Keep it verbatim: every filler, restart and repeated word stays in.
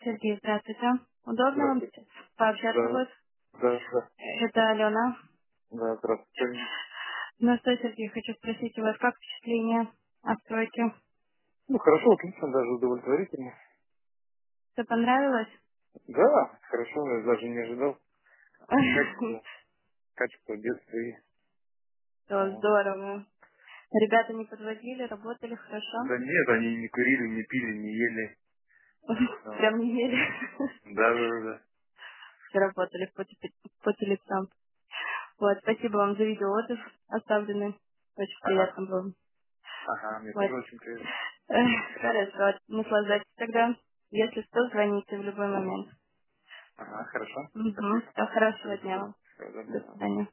Сергей, здравствуйте. Удобно вам Здравствуйте. пообщаться Да, будет? да, да, Это Алена. да, здравствуйте. Ну что, Сергей, хочу спросить у вас, как впечатление о стройке? Ну, хорошо, отлично, даже удовлетворительно. Все понравилось? Да, хорошо, я даже не ожидал. Качество, качество детства. Все Вот. здорово. Ребята не подводили, работали хорошо? Да нет, они не курили, не пили, не ели. Вот. Прям не ели. Да, да, да. Да. Все работали по, те- по телефону. Вот, спасибо вам за видеоотзыв оставленный. Очень Ага, приятно было. ага, мне Вот. тоже очень приятно. Эх, Хорошо, наслаждайтесь тогда. Если что, звоните в любой момент. Ага, хорошо, Угу. спасибо. Хорошего Всего дня доброго. вам. Всего До доброго. свидания.